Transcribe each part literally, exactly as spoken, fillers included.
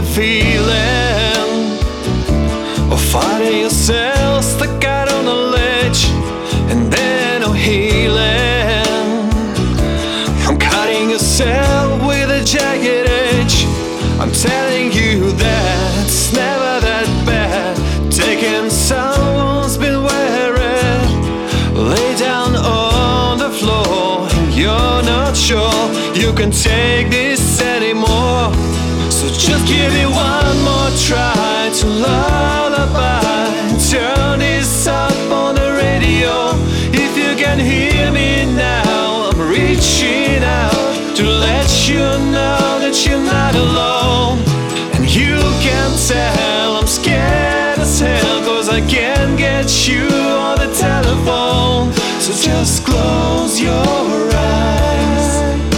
the feeling of finding yourself stuck out on a ledge and then no healing, from cutting yourself with a jagged edge. I'm telling you that it's never that bad. Taking someone's been wearing, lay down on the floor and you're not sure you can take this anymore. So just give me one more try to lullaby. Turn this up on the radio. If you can hear me now, I'm reaching out to let you know that you're not alone. And you can tell I'm scared as hell, cause I can't get you on the telephone. So just close your eyes.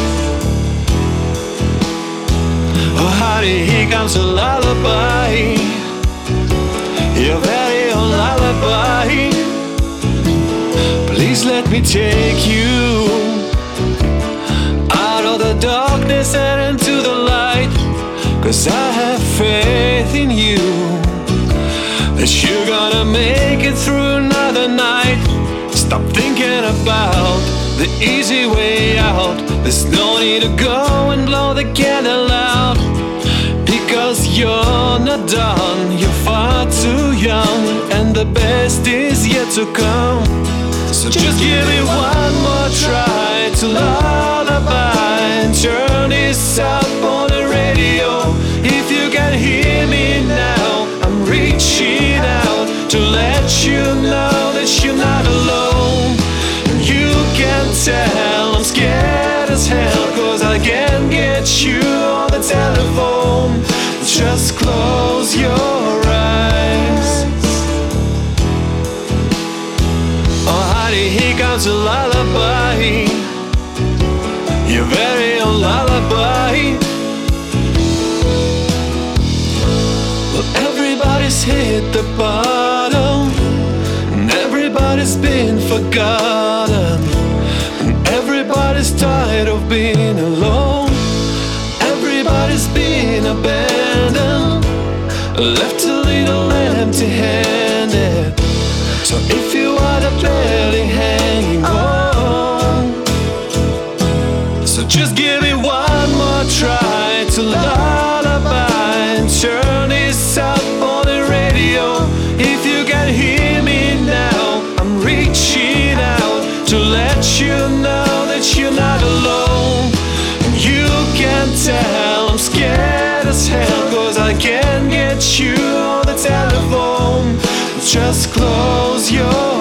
Oh honey, here comes a lullaby, your very own lullaby. Please let me take you out of the darkness and into the light, cause I have faith in you, that you're gonna make it through another night. Stop thinking about the easy way out. There's no need to go and blow the candle out, because you're not done. You're far too young, and the best is yet to come. So just give me one more try to lullaby, and turn this up on the radio. If you can hear me now, I'm reaching out to let you know that you're not alone. And you can tell I'm scared as hell, cause I can't get you on the telephone. Just close your eyes. Oh honey, here comes a lullaby, your very own lullaby. Well, everybody's hit the bottom, and everybody's been forgotten, and everybody's tired of being alone. Everybody's been abandoned, left a little empty-handed. So if you are the barely hanging on, so just give me one more try to lullaby, and turn this up on the radio. If you can hear me now, I'm reaching out to let you know that you're not alone. And you can tell I'm scared as hell, cause I can't get you on the telephone. Just close your